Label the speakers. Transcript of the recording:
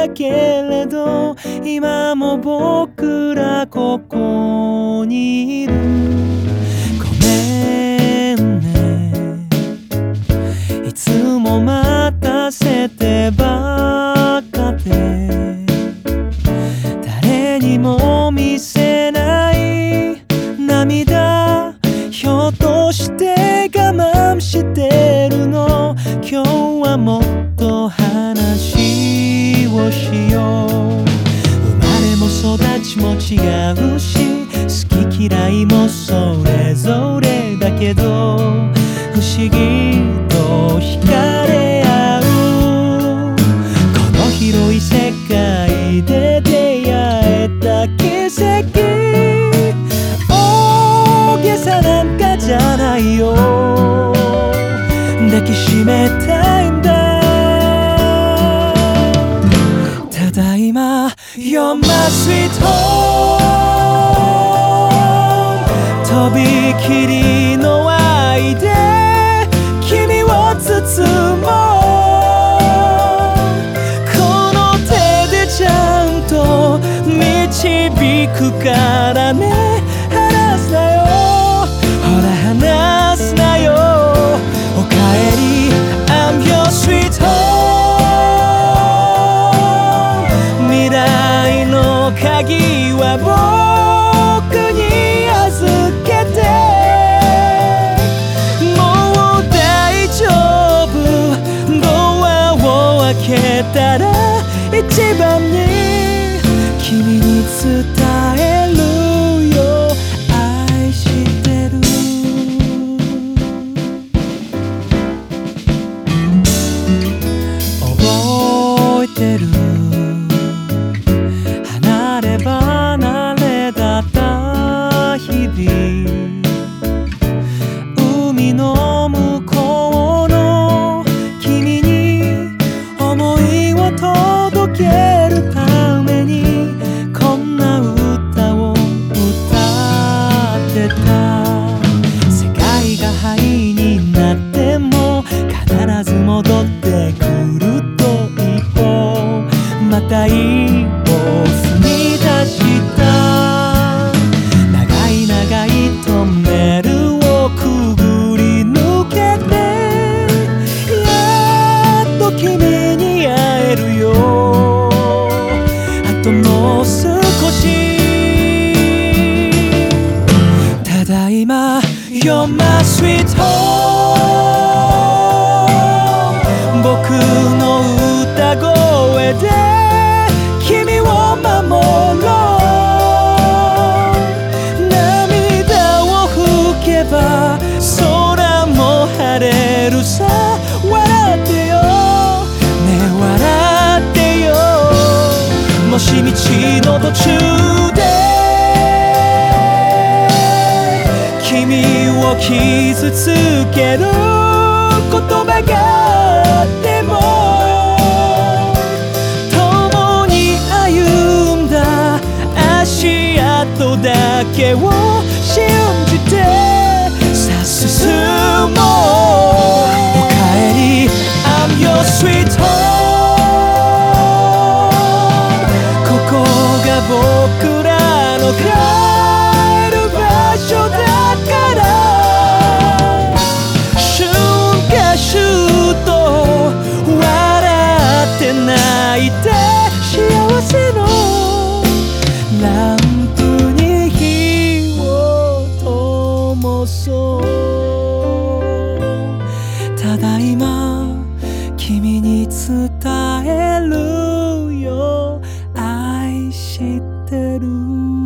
Speaker 1: だけれど今も僕らここにいる。ごめんね、いつも待たせてばっかで誰にも見せない涙、ひょっとして我慢してるの。今日はもっと話をしよう。生まれも育ちも違うし好き嫌いもそれぞれだけど不思議と惹かれ合う。この広い世界で出会えた奇跡、大げさなんかじゃないよ。抱きしめたいんだ。ただいま You're my sweet home、 とびきりの愛で君を包もう。この手でちゃんと導くからね。離すなよ、ほら離すなよ。おかえり I'm your sweet home、 未来の鍵は僕に預けて。もう大丈夫、ドアを開けたら一番に君に伝えるよ、愛してる。覚えてる、離れ離れだった日々。海の向こうの君に思いを届けるためにこんな歌を歌ってた。世界が灰になっても必ず戻ってくると一歩、また一歩踏み出した。長い長いトンネルをくぐり抜けてやっと君に会えるよ。あともう少し。ただいま You're my sweet home、 僕の歌声で君を守ろう。涙を拭けば空も晴れるさ。笑ってよね、笑ってよ。もし道の途中で君を傷つける言葉があっても、共に歩んだ足跡だけを信じてさあ進もう。おかえり I'm your sweet home、 ここが僕らの帰る場所だから。春夏秋冬笑って泣いて幸せのランプに火を灯そう。ただいま君に伝えるよ、愛してる。